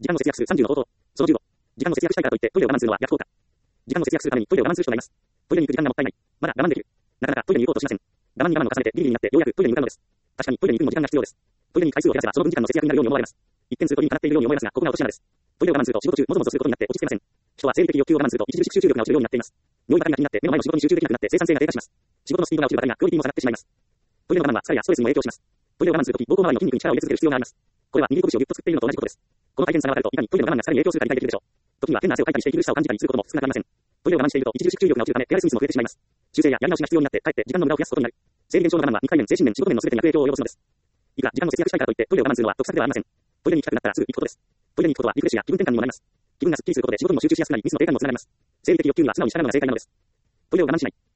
時間を節約する30の方法。その15。時間を節約したいからといってトイレを我慢するのは逆効果。時間を節約するためにトイレを我慢する人がいます。トイレに行く時間がもったいない。まだ我慢できる。なかなかトイレに行こうとしません。我慢に我慢を重ねてギリギリになってようやくトイレに向かうのです。確かにトイレに行くにも時間が必要です。トイレに回数を減らせばその分時間の節約になるように思われます。一見すると理にかなっているように思えますが、ここが落とし穴です。トイレを我慢すると仕事中もぞもぞすることになって落ち着けません。人は生理的欲求を我慢すると著しく集中力が落ちるようになっています。脳ばかりが気になって目の前の仕事に集中できなくなって生産性が低下します。仕事のスピードが落ちるばかりがクオリティも下がってしまいます。トイレの我慢は疲れやストレスにも影響します。トイレを我慢するとき、膀胱周りの筋肉に力を入れ続ける必要があります。これは握り拳をぎゅっと作っているのと同じことです。この大変さが分かると、いかにトイレの我慢が疲れに影響するか理解できるでしょう。時には変な汗をかいたりして息苦しさを感じたりすることも少なくありません。トイレを我慢していると著しく注意力が落ちるため手荒れスミスも増えてしまいます。修正ややり直しが必要になって、かえって時間の無駄を増やすことになる。生理現象の我慢は肉体面、精神面、仕事面の全てに悪影響を及ぼすのです。いくら時間を節約したいからといってトイレを我慢するのは得策ではありません。トイレに行きたくなったらすぐ行くことです。トイレに行くことはリフレッシュや気分転換にもなります。気分がスッキリすることで仕事にも集中しやすくなりミスの低下にもつながります。生理的欲求には素直に従うのが正解なのです。トイレを我慢しない。